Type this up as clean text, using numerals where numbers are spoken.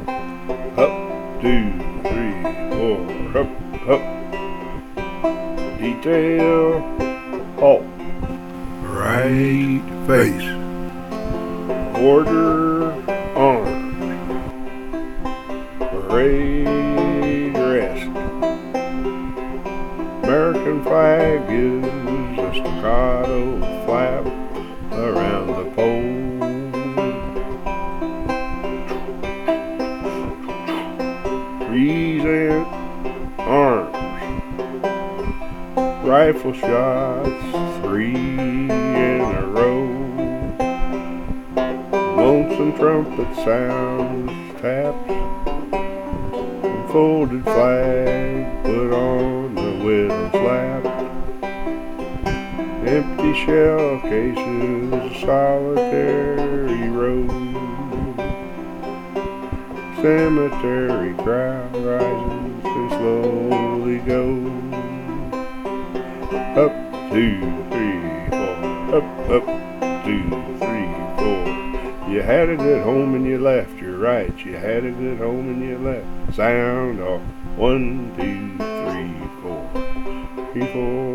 Up, 2, 3, 4, up, up. Detail, halt. Right face. Order, arms. Parade, rest. American flag is a staccato flap around the pole. Present arms. Rifle shots, 3 in a row. Lonesome trumpet sounds, taps. Folded flag put on the widow's lap. Empty shell cases, solitary road. Cemetery crowd rises and slowly goes. Up, 2, 3, 4. Up, 2, 3, 4. You had a good home and you left. You're right. You had a good home and you left. Sound off. 1, 2, 3, 4. 3, 4.